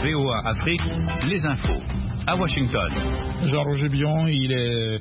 VOA Afrique, les infos. À Washington. Jean-Roger Bion, il est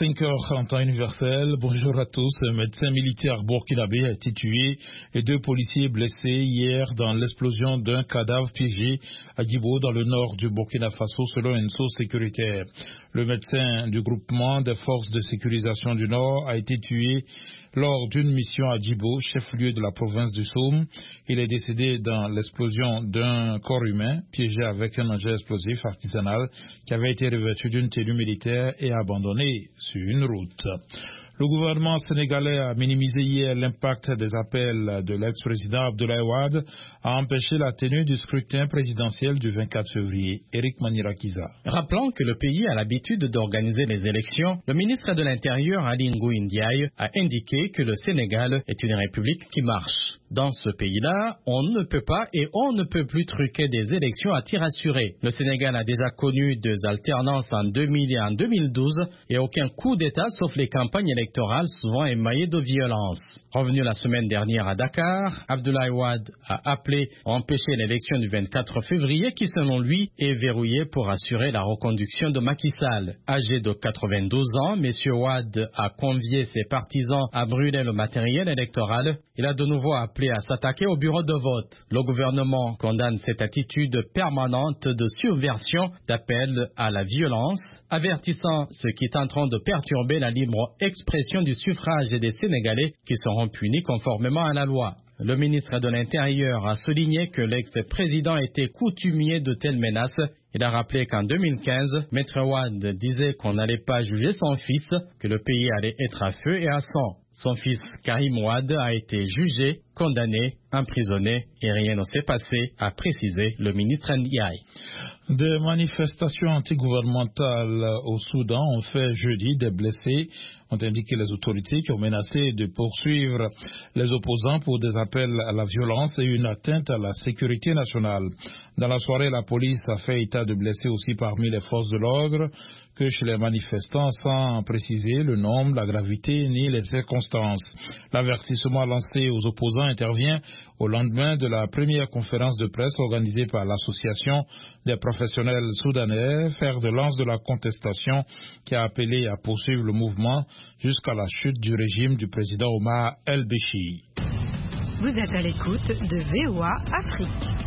5h en temps universel. Bonjour à tous. Un médecin militaire burkinabé a été tué et 2 policiers blessés hier dans l'explosion d'un cadavre piégé à Djibo dans le nord du Burkina Faso selon une source sécuritaire. Le médecin du groupement des forces de sécurisation du Nord a été tué lors d'une mission à Djibo, chef-lieu de la province du Soum. Il est décédé dans l'explosion d'un corps humain piégé avec un engin explosif artisanal qui avait été revêtu d'une tenue militaire et abandonné sur une route. Le gouvernement sénégalais a minimisé hier l'impact des appels de l'ex-président Abdoulaye Wade à empêcher la tenue du scrutin présidentiel du 24 février. Éric Manirakiza. Rappelant que le pays a l'habitude d'organiser les élections, le ministre de l'Intérieur Ali Ngouille Ndiaye a indiqué que le Sénégal est une république qui marche. Dans ce pays-là, on ne peut pas et on ne peut plus truquer des élections à tir assuré. Le Sénégal a déjà connu des alternances en 2000 et en 2012 et aucun coup d'État sauf les campagnes électorales souvent émaillées de violence. Revenu la semaine dernière à Dakar, Abdoulaye Wade a appelé à empêcher l'élection du 24 février qui, selon lui, est verrouillée pour assurer la reconduction de Macky Sall. Âgé de 92 ans, M. Wade a convié ses partisans à brûler le matériel électoral. Il a de nouveau appelé à s'attaquer au bureau de vote. Le gouvernement condamne cette attitude permanente de subversion, d'appel à la violence, avertissant ce qui est en train de perturber la libre expression du suffrage des Sénégalais qui seront punis conformément à la loi. Le ministre de l'Intérieur a souligné que l'ex-président était coutumier de telles menaces. Il a rappelé qu'en 2015, Maître Wade disait qu'on n'allait pas juger son fils, que le pays allait être à feu et à sang. Son fils Karim Wade a été jugé, condamné, emprisonné et rien ne s'est passé, a précisé le ministre Ndiaye. Des manifestations antigouvernementales au Soudan ont fait jeudi des blessés, ont indiqué les autorités qui ont menacé de poursuivre les opposants pour des appels à la violence et une atteinte à la sécurité nationale. Dans la soirée, la police a fait état de blessés aussi parmi les forces de l'ordre que chez les manifestants sans préciser le nombre, la gravité ni les circonstances. L'avertissement lancé aux opposants intervient au lendemain de la première conférence de presse organisée par l'association des professionnels soudanais, fer de lance de la contestation qui a appelé à poursuivre le mouvement jusqu'à la chute du régime du président Omar El-Béchir. Vous êtes à l'écoute de VOA Afrique.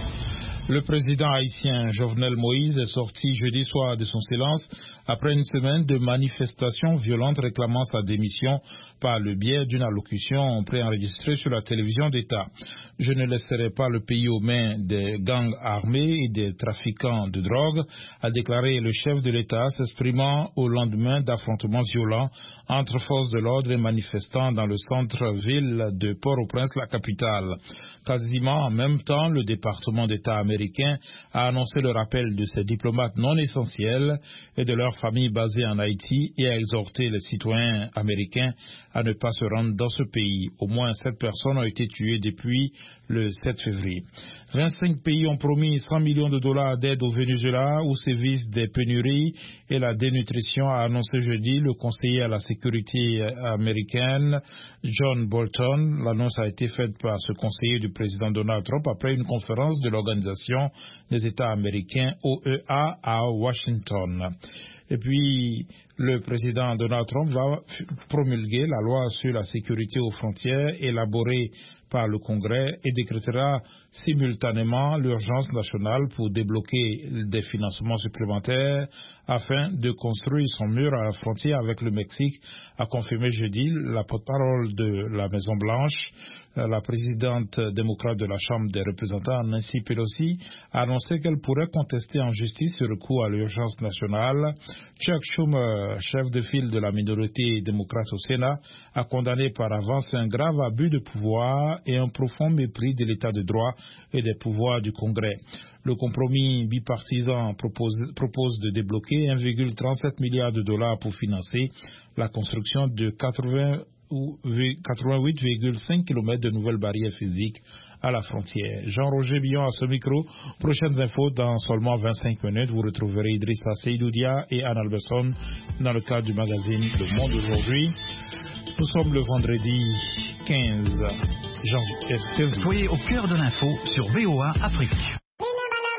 Le président haïtien Jovenel Moïse est sorti jeudi soir de son silence après une semaine de manifestations violentes réclamant sa démission par le biais d'une allocution préenregistrée sur la télévision d'État. Je ne laisserai pas le pays aux mains des gangs armés et des trafiquants de drogue, a déclaré le chef de l'État s'exprimant au lendemain d'affrontements violents entre forces de l'ordre et manifestants dans le centre-ville de Port-au-Prince, la capitale. Quasiment en même temps, le département d'État américain a annoncé le rappel de ses diplomates non essentiels et de leurs familles basées en Haïti et a exhorté les citoyens américains à ne pas se rendre dans ce pays. Au moins 7 personnes ont été tuées depuis le 7 février. 25 pays ont promis 100 millions de dollars d'aide au Venezuela où sévissent des pénuries et la dénutrition, a annoncé jeudi le conseiller à la sécurité américaine John Bolton. L'annonce a été faite par ce conseiller du président Donald Trump après une conférence de l'Organisation des États américains OEA à Washington. Et puis, le président Donald Trump va promulguer la loi sur la sécurité aux frontières élaborée par le Congrès et décrétera simultanément l'urgence nationale pour débloquer des financements supplémentaires afin de construire son mur à la frontière avec le Mexique, a confirmé jeudi la porte-parole de la Maison-Blanche. La présidente démocrate de la Chambre des représentants, Nancy Pelosi, a annoncé qu'elle pourrait contester en justice ce recours à l'urgence nationale. Chuck Schumer, chef de file de la minorité démocrate au Sénat, a condamné par avance un grave abus de pouvoir et un profond mépris de l'état de droit et des pouvoirs du Congrès. Le compromis bipartisan propose de débloquer 1,37 milliard de dollars pour financer la construction de 88,5 km de nouvelles barrières physiques à la frontière. Jean-Roger Billon à ce micro. Prochaines infos dans seulement 25 minutes. Vous retrouverez Idrissa Seydoudia et Anne Alberson dans le cadre du magazine Le Monde aujourd'hui. Nous sommes le vendredi 15 janvier. Soyez au cœur de l'info sur VOA Afrique.